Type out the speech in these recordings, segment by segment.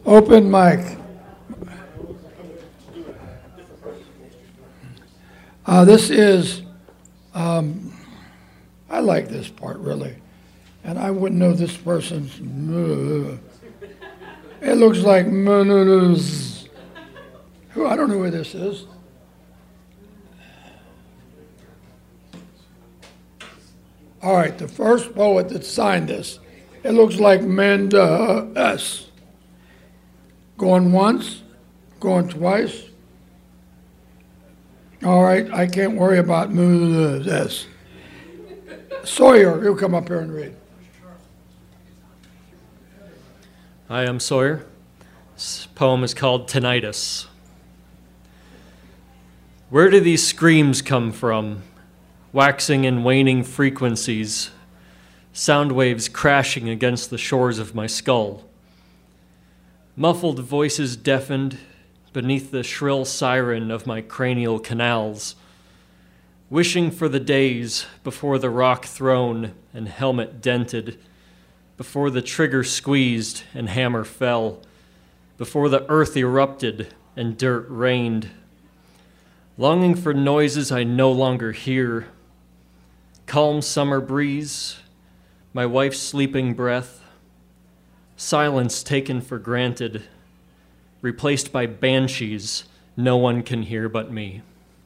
Open mic. This is, I like this part really, and I wouldn't know this person's. It looks like who, I don't know who this is. All right, the first poet that signed this, it looks like Mendes. Going once, going twice. All right, I can't worry about this. Sawyer, you come up here and read. Hi, I'm Sawyer. This poem is called Tinnitus. Where do these screams come from? Waxing and waning frequencies, sound waves crashing against the shores of my skull. Muffled voices deafened beneath the shrill siren of my cranial canals, wishing for the days before the rock thrown and helmet dented, before the trigger squeezed and hammer fell, before the earth erupted and dirt rained. Longing for noises I no longer hear. Calm summer breeze, my wife's sleeping breath, silence taken for granted, replaced by banshees no one can hear but me.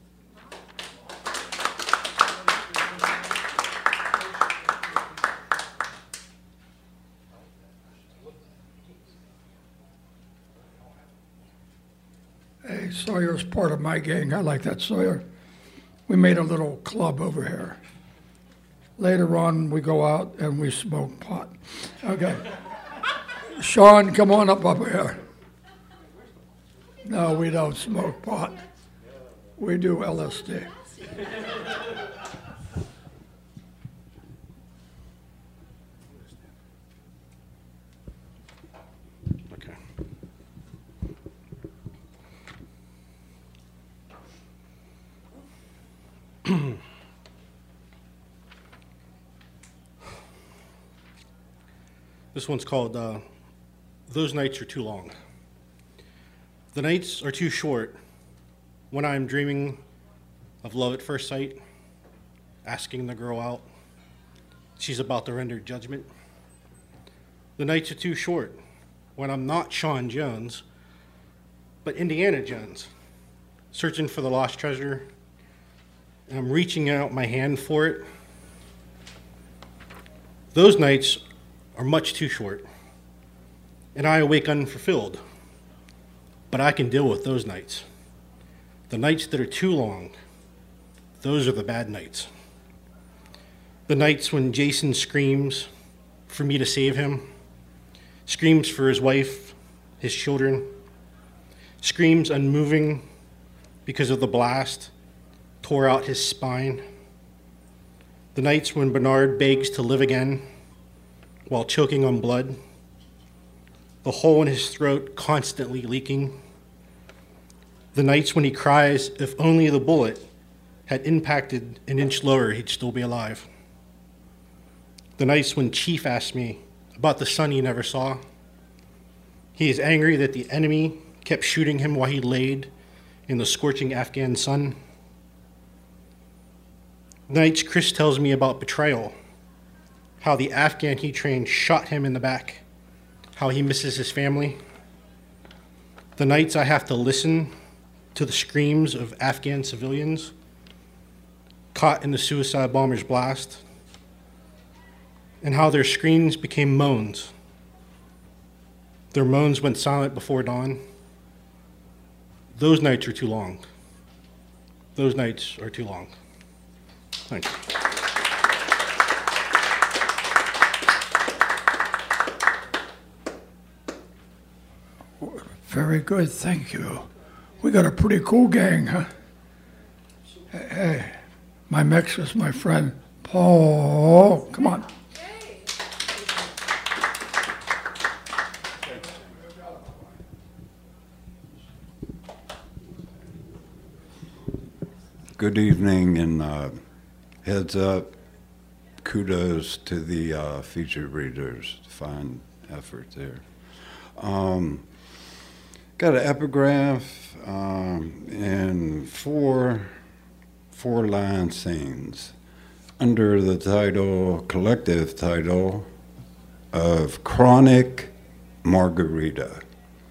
Hey, Sawyer's part of my gang. I like that, Sawyer. We made a little club over here. Later on, we go out and we smoke pot. Okay. Sean, come on up here. No, we don't smoke pot. We do LSD. Okay. This one's called Those Nights Are Too Long. The nights are too short when I'm dreaming of love at first sight, asking the girl out. She's about to render judgment. The nights are too short when I'm not Sean Jones, but Indiana Jones, searching for the lost treasure, and I'm reaching out my hand for it. Those nights are much too short, and I awake unfulfilled. But I can deal with those nights. The nights that are too long, those are the bad nights. The nights when Jason screams for me to save him, screams for his wife, his children, screams unmoving because of the blast, tore out his spine. The nights when Bernard begs to live again while choking on blood, the hole in his throat constantly leaking. The nights when he cries, if only the bullet had impacted an inch lower, he'd still be alive. The nights when Chief asked me about the son he never saw. He is angry that the enemy kept shooting him while he laid in the scorching Afghan sun. The nights Chris tells me about betrayal, how the Afghan he trained shot him in the back, how he misses his family. The nights I have to listen to the screams of Afghan civilians caught in the suicide bomber's blast, and how their screams became moans. Their moans went silent before dawn. Those nights are too long. Those nights are too long. Thank you. Very good, thank you. We got a pretty cool gang, huh? Hey, my mix is my friend Paul. Come on. Good evening, and heads up, kudos to the featured readers. Fine effort there. got an epigraph in four-line scenes under the collective title of Chronic Margarita.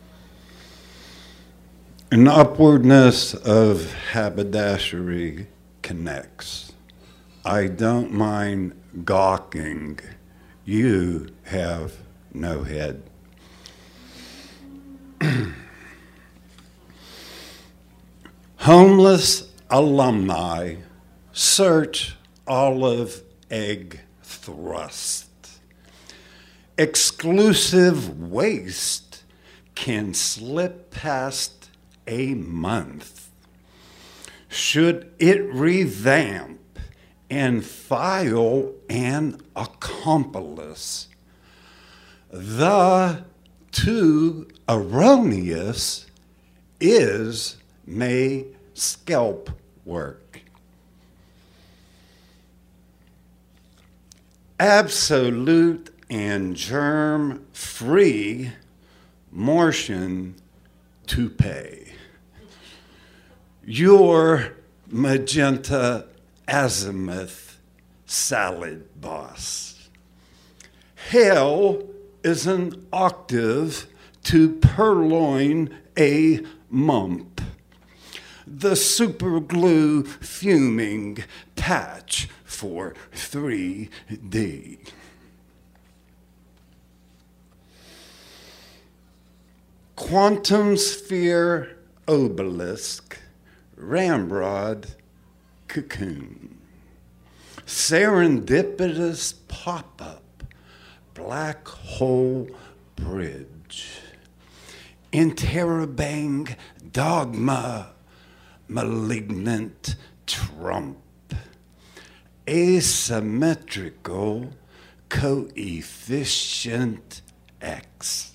An upwardness of haberdashery connects. I don't mind gawking. You have no head. Homeless alumni search olive egg thrust. Exclusive waste can slip past a month. Should it revamp and file an accomplice? The too erroneous is may scalp work. Absolute and germ-free Martian toupee. Your magenta azimuth salad boss. Hell is an octave to purloin a mump. The superglue fuming patch for 3D. Quantum sphere obelisk, ramrod cocoon. Serendipitous pop-up, black hole bridge. Interrobang dogma, malignant trump. Asymmetrical coefficient X.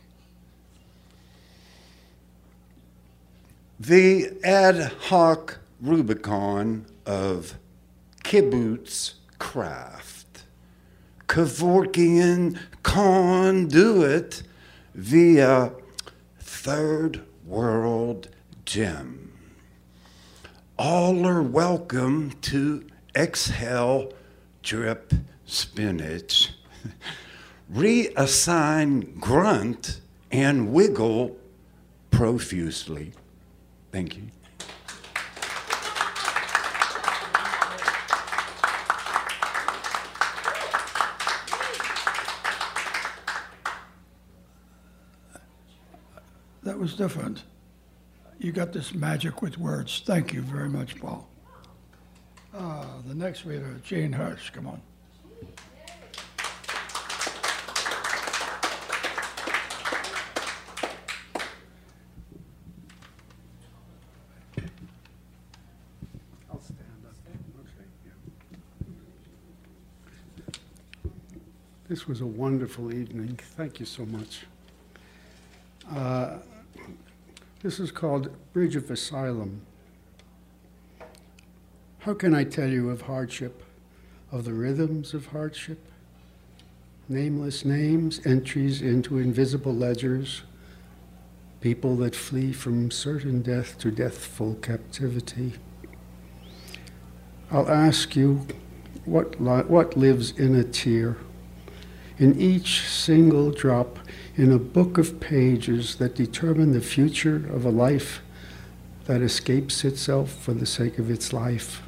The ad hoc Rubicon of kibbutz craft. Kevorkian conduit via third world gem. All are welcome to exhale drip spinach. Reassign grunt and wiggle profusely. Thank you. That was different. You got this magic with words. Thank you very much, Paul. The next reader, Jane Hirsch, come on. I'll stand up. Okay. Yeah. This was a wonderful evening. Thank you so much. This is called Bridge of Asylum. How can I tell you of hardship, of the rhythms of hardship? Nameless names, entries into invisible ledgers, people that flee from certain death to deathful captivity. I'll ask you, what lives in a tear? In each single drop in a book of pages that determine the future of a life that escapes itself for the sake of its life.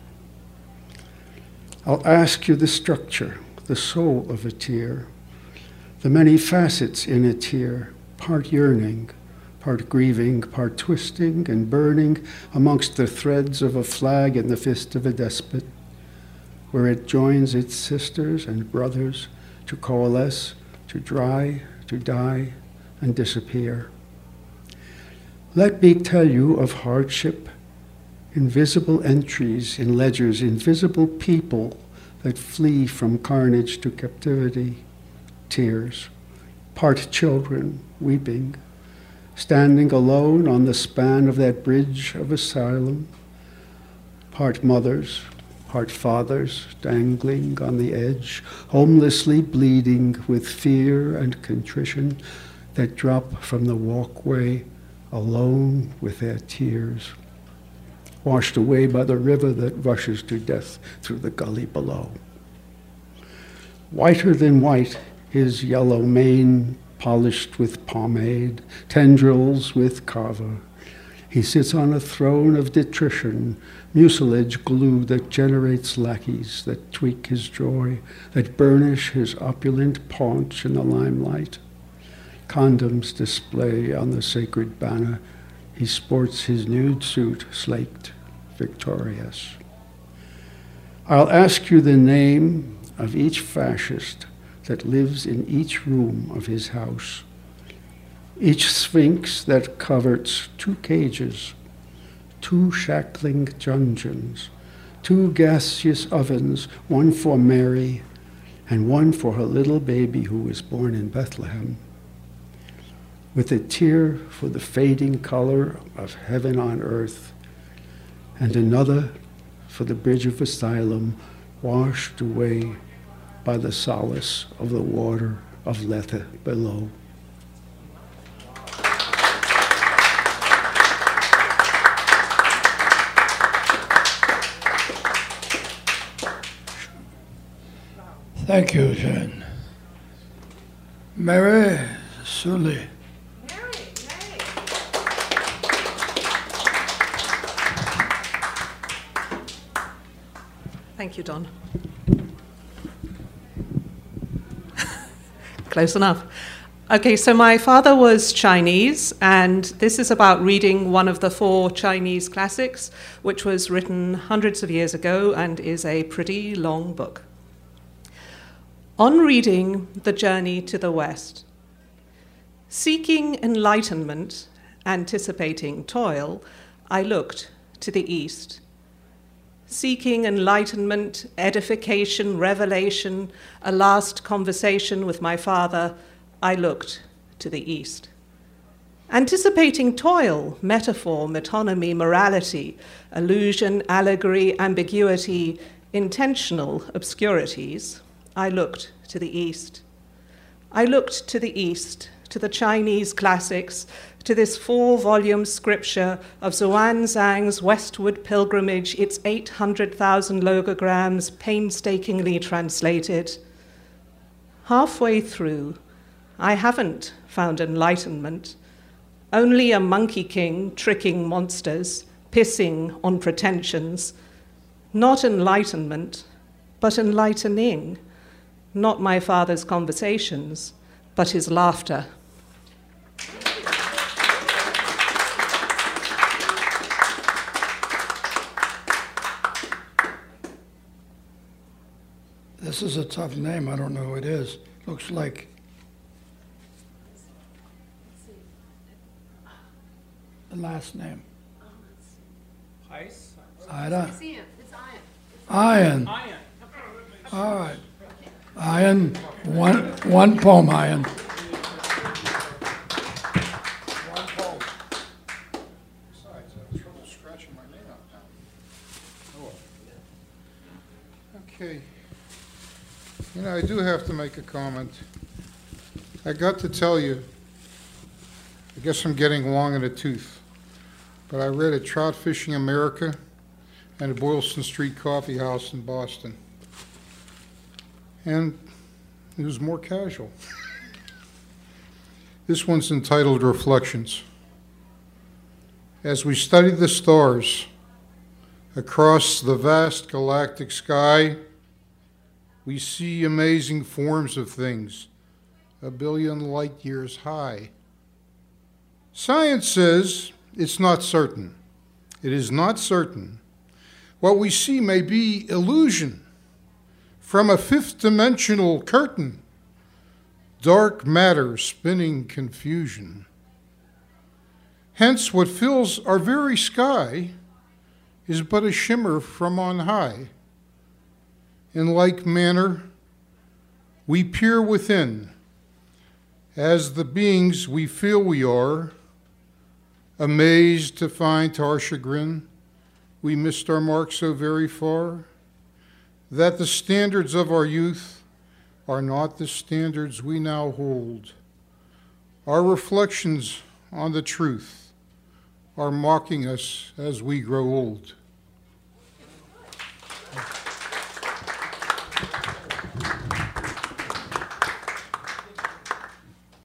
I'll ask you the structure, the soul of a tear, the many facets in a tear, part yearning, part grieving, part twisting and burning amongst the threads of a flag in the fist of a despot, where it joins its sisters and brothers to coalesce, to dry, to die, and disappear. Let me tell you of hardship, invisible entries in ledgers, invisible people that flee from carnage to captivity, tears, part children weeping, standing alone on the span of that bridge of asylum, part mothers, part fathers dangling on the edge, homelessly bleeding with fear and contrition that drop from the walkway alone with their tears, washed away by the river that rushes to death through the gully below. Whiter than white, his yellow mane polished with pomade, tendrils with kava. He sits on a throne of detrition, mucilage glue that generates lackeys that tweak his joy, that burnish his opulent paunch in the limelight. Condoms display on the sacred banner. He sports his nude suit, slaked, victorious. I'll ask you the name of each fascist that lives in each room of his house, each sphinx that covets 2 cages, 2 shackling dungeons, 2 gaseous ovens, one for Mary and one for her little baby who was born in Bethlehem, with a tear for the fading color of heaven on earth, and another for the bridge of asylum washed away by the solace of the water of Lethe below. Thank you, Jen. Mary Sully. Thank you, Don. Close enough. Okay, so my father was Chinese, and this is about reading one of the 4 Chinese classics, which was written hundreds of years ago and is a pretty long book. On reading The Journey to the West, seeking enlightenment, anticipating toil, I looked to the east. Seeking enlightenment, edification, revelation, a last conversation with my father, I looked to the east. Anticipating toil, metaphor, metonymy, morality, allusion, allegory, ambiguity, intentional obscurities, I looked to the east. I looked to the east, to the Chinese classics, to this 4-volume scripture of Xuanzang's westward pilgrimage, its 800,000 logograms painstakingly translated. Halfway through, I haven't found enlightenment, only a monkey king tricking monsters, pissing on pretensions. Not enlightenment, but enlightening. Not my father's conversations, but his laughter. This is a tough name. I don't know who it is. Looks like the last name. Ida? It's Ian. Ian. All right. Ian, one poem, Ian. One poem. Besides, I have trouble scratching my name out now. Oh, well. Okay. You know, I do have to make a comment. I got to tell you, I guess I'm getting long in the tooth, but I read at Trout Fishing America and the Boylston Street Coffee House in Boston. And it was more casual. This one's entitled Reflections. As we study the stars across the vast galactic sky, we see amazing forms of things, 1 billion light years high. Science says it's not certain. It is not certain. What we see may be illusion from a 5th-dimensional curtain, dark matter spinning confusion. Hence, what fills our very sky is but a shimmer from on high. In like manner, we peer within, as the beings we feel we are, amazed to find to our chagrin we missed our mark so very far, that the standards of our youth are not the standards we now hold. Our reflections on the truth are mocking us as we grow old.